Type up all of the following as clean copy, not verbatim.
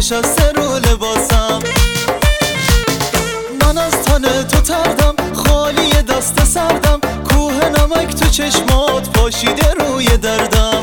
نشسته رو لباسم. من از تن تو تردم، خالی دست سردم، کوه نمک تو چشمات پاشیده روی دردم.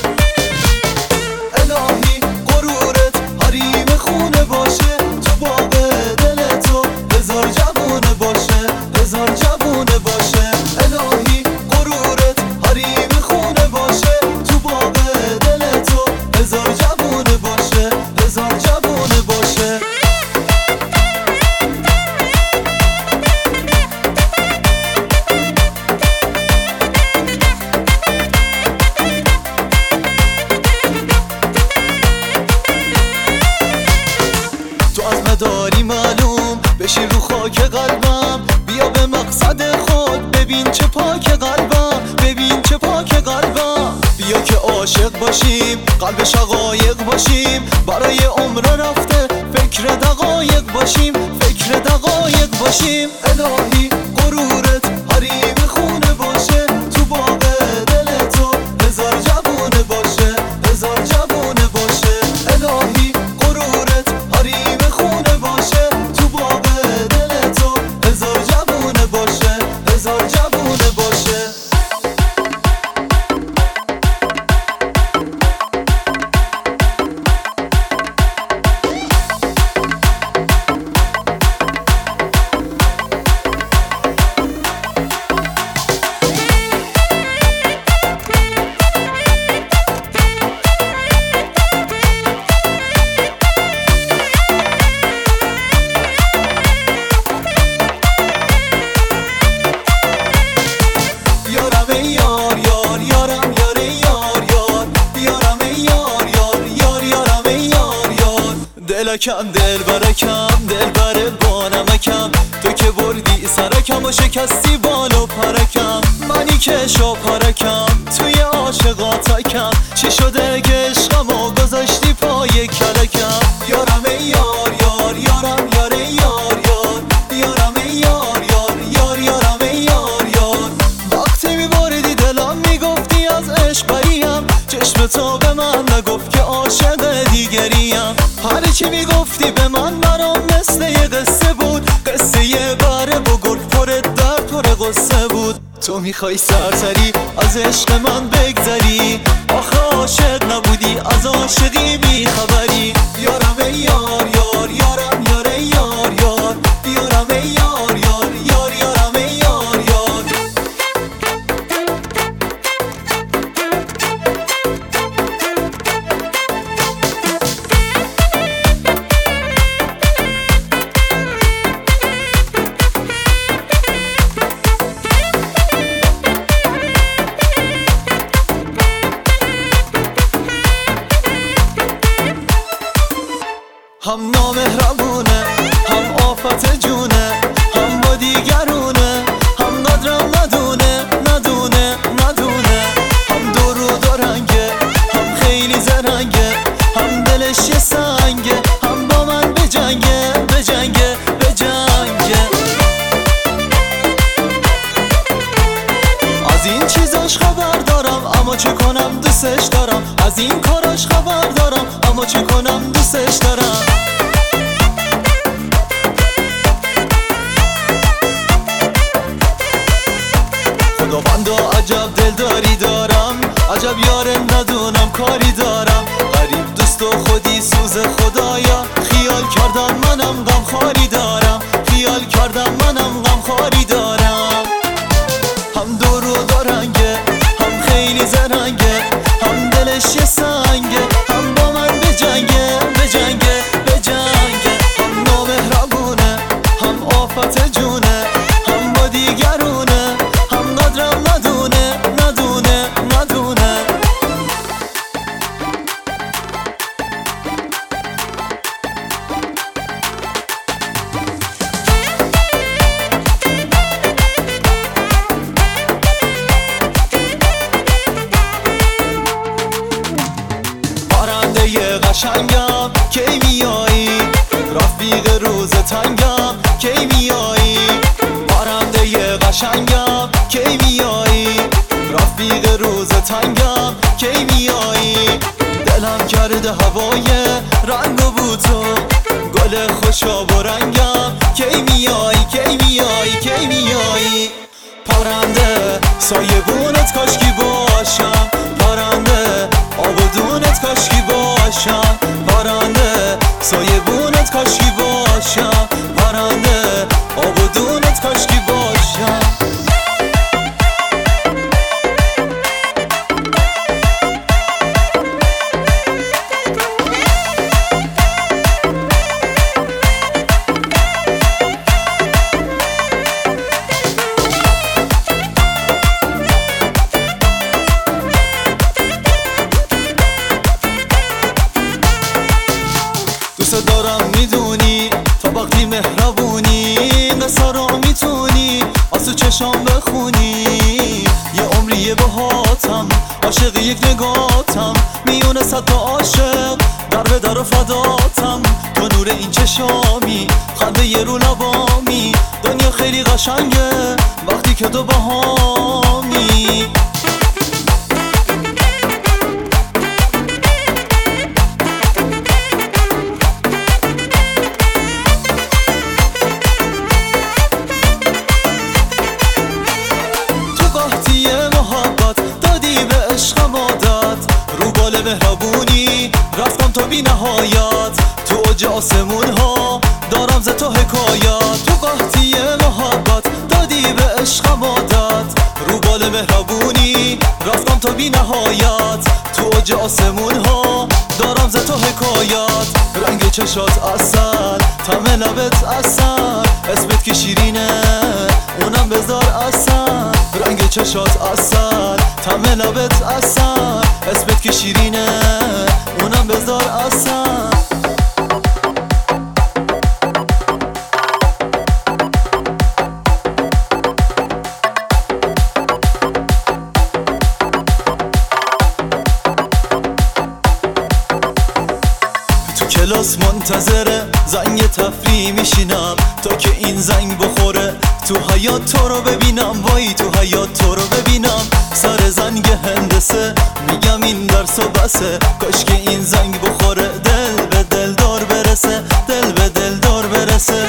الهی غرورت حریم خونه باشه، تو باغ دل تو هزار جوونه باشه، هزار جوونه باشه. الهی غرورت حریم خونه باشه، تو باغ دل تو هزار جوونه باشه، هزار جوونه باشه. داری معلوم بشی رو خاک قلبم، بیا به مقصد خود ببین چه پاک قلبم، ببین چه پاک قلبم. بیا که عاشق باشیم، قلب شقایق باشیم، برای عمر رفته فکر دقایق باشیم، فکر دقایق باشیم. الهی غرورت حریم خونه باشه، تو باغ دل تو هزار جوونه باشه، هزار جوونه باشه. الهی غرورت حریم خونه باشه، تو باغ دل تو هزار جوونه باشه، هزار جوونه باشه. دلکم دل برکم، دل بر بانمکم، تو که بردی سرکم و شکستی بال و پرکم. منی که شاپرکم توی عاشقاتکم، چی شده که عشقم و گذاشتی پای کلکم. یارم ای یار یار، یارم یار ای یار یار، یارم ای یار یار یار، یارم ای یار یار. وقتی میبردی دلم میگفتی از عشق بریم، چشم تو به من نگفت که عاشق دیگریم. هر چی میگفتی به من برام مثل یه قصه بود، قصه یه بره بگرگ پر درد پر قصه بود. تو میخوای سرسری از عشق من بگذری، آخه عاشق نبودی از عاشقی بیخبری. یارم ای یار یار، یارم یار ای یار یار، یارم ای یار یار یار، یارم ای یار یار. هم نامهربونه، هم آفت جونه، هم با دیگرونه، هم قدرم ندونه ندونه ندونه. هم دو رو دارنگه، هم خیلی زرنگه، هم دلش یه سنگه، هم با من بجنگه بجنگه بجنگه. از این چیزاش خبر دارم اما چه کنم دوستش دارم، از این کاراش خبر دارم اما چه کنم دوستش دارم. خداوندا عجب دلداری دارم، عجب یار ندونم کاری دارم. غریب دوست و خودی سوز خدایا، خیال کردم منم غم خاری دارم، خیال کردم منم غم خاری دارم. هم دو رو دارنگه، هم خیلی زرنگه، هم دلش یه سنگه، هم با من بجنگه بجنگه بجنگه. هم نامهربونه، هم آفت جونه، هم با دیگرونه، هم قدرم ندونه ندونه ندونه. قشنگم کی میایی، رفیق روز تنگم کی میایی. پرنده قشنگم کی میایی، رفیق روز تنگم کی میایی. دلم کرده هوای رنگ و بود تو گل خوشاب و رنگم کی میایی کی میایی کی میایی پرنده سایبونت کاشکی باشم پرنده آبادونت کاشکی باشم پرنده سایبونت کاشکی باشم پرنده آبادونت کاشکی باشم دوست دارم میدونی تا وقتی مهربونی قصه را میتونی آسو چشام بخونی یه عمریه باهاتم عاشق یک نگاتم میونه صد تا عاشق در به در و فداتم تو نور این چشامی خنده یه رو لبامی دنیا خیلی قشنگه وقتی که تو باهامی مهربونی رفتم تا بی نهایت تو اوج آسمون ها دارم ز تو حکایت تو قحطی محبت دادی به عشقم عادت رو بال مهربونی رفتم تا بی نهایت تو اوج آسمون ها دارم ز تو حکایت رنگ چشات اصل طعم لبت اصل اسمت که شیرینه اونم بذار اصل رنگ چشات اصل طعم لبت اصل اسمت که شیرینه اونم بذار اصل کلاس منتظره زنگ تفریح میشینم تا که این زنگ بخوره تو حیات تو رو ببینم وای تو حیات تو رو ببینم سر زنگ هندسه میگم این درس و بسه کاش که این زنگ بخوره دل به دل دار برسه دل به دل دار برسه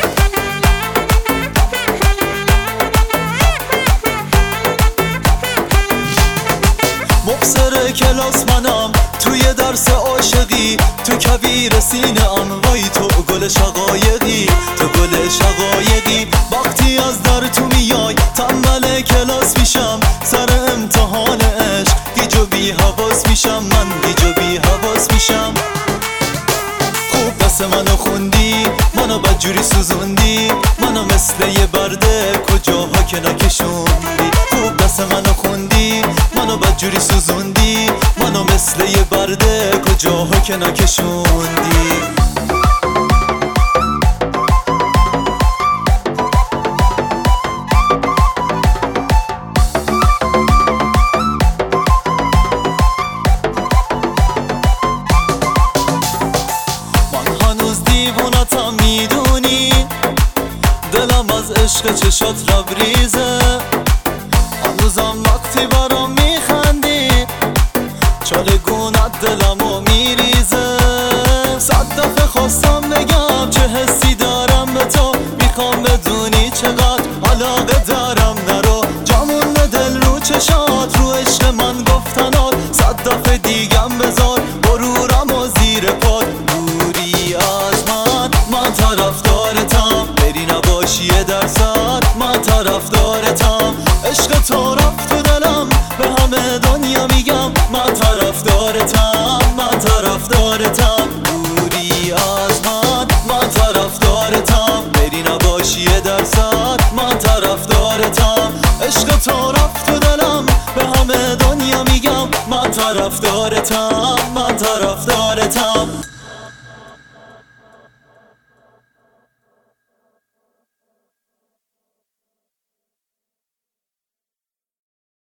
مبصر کلاس منم توی درس عاشقی تو کویر سینه ام وای تو گل شقایقی تو گل شقایقی وقتی از در تو میای تنبل کلاس میشم سر امتحان عشق گیج و بی حواس میشم من گیج و بی حواس میشم خوب دست منو خوندی منو بدجوری سوزوندی منو مثل یه برده کجاها که نکشوندی خوب دست منو خوندی منو بدجوری سوزوندی منو مثل یه برده کجاها که نکشوندی من هنوز دیوونتم میدونی دلم از عشق چشات لبریزه هنوزم وقتی برام میخندی چالگونت دلمو میریزه صد دفعه خواستم بگم چه حسی دارم به تو میخوام بدونی چقدر علاقه دارم